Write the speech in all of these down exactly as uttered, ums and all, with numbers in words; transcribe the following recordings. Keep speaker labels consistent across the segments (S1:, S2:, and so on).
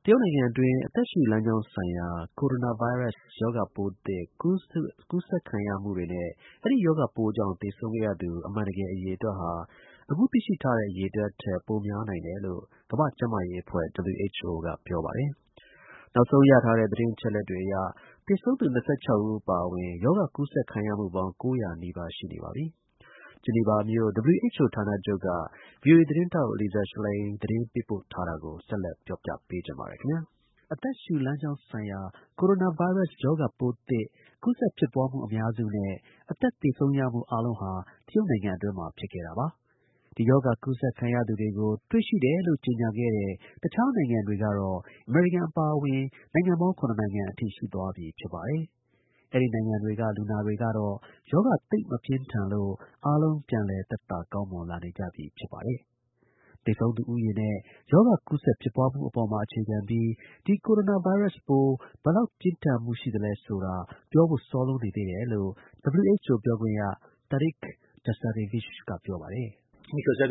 S1: တရုတ်နိုင်ငံအတွင်းအသက်ရှူလမ်းကြောင်းဆိုင်ရာ ကိုရိုနာဗိုင်းရပ်စ်ရောဂါပိုးသစ်ကူးစက်ကူးစက်ခံရမှုတွေနဲ့ အဲဒီရောဂါပိုးကြောင့်သေဆုံးခဲ့ရသူ အမှန်တကယ်အရေအတွက်ဟာ အခုသိရှိထားတဲ့အရေအတွက်ထက် ပိုများနိုင်တယ်လို့ ကမ္ဘာ့ကျန်းမာရေးအဖွဲ့ W H O ကပြောပါတယ်။ နောက်ဆုံးရထားတဲ့ သတင်းအချက်အလက်တွေအရ သေဆုံးသူ ၂၆ ဦး အပါအဝင် ရောဂါကူးစက်ခံရမှုပေါင်း ၉၀၀ နီးပါးရှိနေပါပြီ။ ဂျီနီဗာမြို့ W H O ဌာနချုပ်က ဗွီအိုအေသတင်းထောက် Lisa Schlein သတင်းပေးပို့ထားတာကို ဆက်လက်ပြောပြပေးချင်ပါတယ်ခင်ဗျာ။ အသက်ရှူလမ်းကြောင်းဆိုင်ရာ ကိုရိုနာဗိုင်းရပ်စ်ရောဂါပိုးသစ် ကူးစက်ဖြစ်ပွားမှုအများစုနဲ့ အသက်သေဆုံးရမှုအားလုံးဟာ တရုတ်နိုင်ငံအတွင်းမှာ ဖြစ်ခဲ့တာပါ။ ဒီရောဂါကူးစက်ခံရသူတွေကို တွေ့ရှိတယ်လို့ ကြေညာခဲ့တဲ့ တခြားနိုင်ငံတွေကတော့ အမေရိကန်အပါအဝင် နိုင်ငံပေါင်း ခုနစ်နိုင်ငံအထိ ရှိသွားပြီဖြစ်ပါတယ်။ အဲဒီနိုင်ငံတွေက လူနာတွေကတော့ ရောဂါသိပ်မပြင်းထန်လို့ အားလုံးပြန်လည်သက်သာကောင်းမွန်လာနေကြပြီဖြစ်ပါတယ်။ သေဆုံးသူဦးရေနဲ့ ရောဂါကူးစက်ဖြစ်ပွားမှုအပေါ်မှာအခြေခံပြီး ဒီကိုရိုနာဗိုင်းရပ်စ်ပိုး ဘယ်လောက်ပြင်းထန်မှုရှိသလဲဆိုတာ ပြောဖို့စောလွန်းနေသေးတယ်လို့ W H O ပြောခွင့်ရ Tarik Jasarevic ကပြောပါတယ်။
S2: “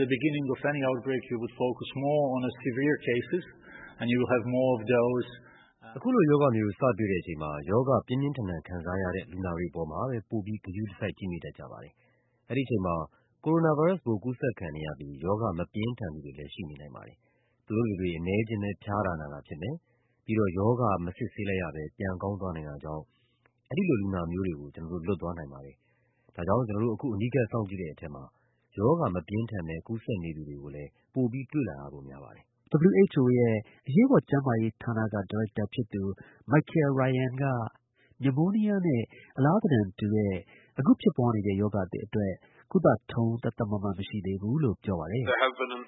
S2: အခုလိုရောဂါမျိုး စတွေ့တဲ့အချိန်မှာ ရောဂါပြင်းပြင်းထန်ထန်ခံစားရတဲ့ လူနာတွေအပေါ်မှာပဲ ပိုပြီး ဂရုတစိုက်ကြည့်မိတတ်ကြပါတယ်။ အဲဒီအချိန်မှာ ကိုရိုနာဗိုင်းရပ်စ်ပိုးကူးစက်ခံနေရပြီး ရောဂါမပြင်းထန်သူတွေလည်း ရှိနေနိုင်ပါတယ်။ သူတို့တွေ အနည်းအကျဉ်းပဲ ဖျားတာနာတာဖြစ်မယ်။ ပြီးတော့ ရောဂါမစစ်ဆေးလိုက်ရဘဲ ပြန်ကောင်းသွားနိုင်တာကြောင့် အဲဒီလိုလူနာမျိုးတွေကို ကျွန်တော်တို့ လွတ်သွားနိုင်ပါတယ်။ ဒါကြောင့် ကျွန်တော်တို့ အခု အနီးကပ်စောင့်ကြည့်တဲ့အထဲမှာ ရောဂါမပြင်းထန်ဘဲ ကူးစက်နေသူတွေကိုလည်း ပိုပြီးတွေ့လာရဖို့များပါတယ်။ ”
S1: W H O ရဲ့ အရေးပေါ် ကျန်းမာရေးဌာနက ဒါရိုက်တာဖြစ်သူ Michael Ryan က နမိုးနီးယားနဲ့ အလားသဏ္ဍာန်တူတဲ့ အခုဖြစ်ပွားနေတဲ့ ရောဂါသစ်အတွက် ကုသထုံး သတ်သတ်မှတ်မှတ် မရှိသေးဘူးလို့ ပြောပါတယ်။ “အ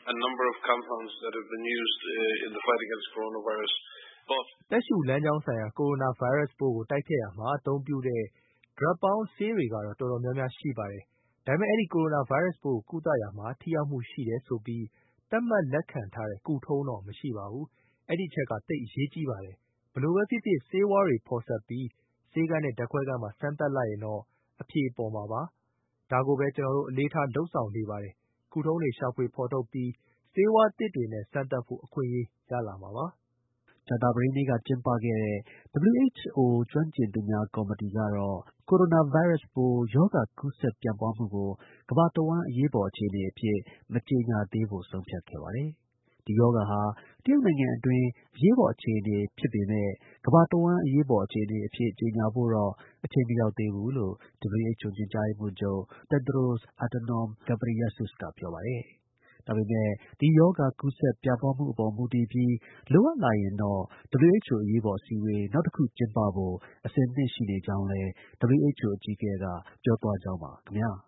S3: သက်ရှူလမ်းကြောင်းဆိုင်ရာ ကိုရိုနာဗိုင်းရပ်စ်ပိုးကို တိုက်ဖျက်ရာမှာ အသုံးပြုတဲ့ drug ပေါင်း ဆေးတွေကတော့ တော်တော်များများရှိပါတယ်။ ဒါပေမဲ့ အဲဒီ ကိုရိုနာဗိုင်းရပ်စ်ပိုးကို ကုသရာမှာ ထိရောက်မှုရှိတယ်ဆိုပြီး သတ်မှတ်လက်ခံထားတဲ့ ကုထုံးတော့ မရှိပါဘူး။ အဲဒီအချက်က သိပ်အရေးကြီးပါတယ်။ ဘယ်လိုပဲဖြစ်ဖြစ် ဆေးဝါးတွေဖော်စပ်ပြီး ဆေးခန်းနဲ့ ဓါတ်ခွဲခန်းမှာ စမ်းသပ်လိုက်ရင်တော့ အဖြေပေါ်မှာပါ။ ဒါကိုပဲ ကျွန်တော်တို့ အလေးထားလုပ်ဆောင်နေပါတယ်။ ကုထုံးတွေရှာဖွေဖော်ထုတ်ပြီး ဆေးဝါးသစ်တွေနဲ့ စမ်းသပ်ဖို့ အခွင့်အရေးရလာမှာပါ။”
S1: ကြာသပတေးနေ့က ကျင်းပခဲ့တဲ့ W H O ကျွမ်းကျင်သူများ ကော်မတီကတော့ ကိုရိုနာဗိုင်းရပ်စ်ပိုး ရောဂါကူးစက်ပြန့်ပွားမှုကို ကမ္ဘာတစ်ဝှမ်း အရေးပေါ်အခြေအနေအဖြစ် မကြေညာသေးဖို့ ဆုံးဖြတ်ခဲ့ပါတယ်။ ဒီရောဂါဟာ တရုတ်နိုင်ငံအတွင်း အရေးပေါ်အခြေအနေဖြစ်ပေမဲ့ ကမ္ဘာတစ်ဝှမ်း အရေးပေါ်အခြေအနေအဖြစ် ကြေညာဖို့တော့ အချိန်မရောက်သေးဘူးလို့ W H O ညွှန်ကြားရေးမှူးချုပ် Tedros Adhanom Ghebreyesus ကပြောပါတယ်။ ဒါပေမဲ့ ဒီရောဂါကူးစက်ပြန့်ပွားမှုအပေါ်မူတည်ပြီး လိုအပ်လာရင်တော့ W H O အရေးပေါ်အစည်းအဝေး နောက်တစ်ခုကျင်းပဖို့ အဆင်သင့်ရှိနေကြောင်းလည်း W H O အကြီးအကဲက ပြောသွားကြောင်းပါခင်ဗျာ။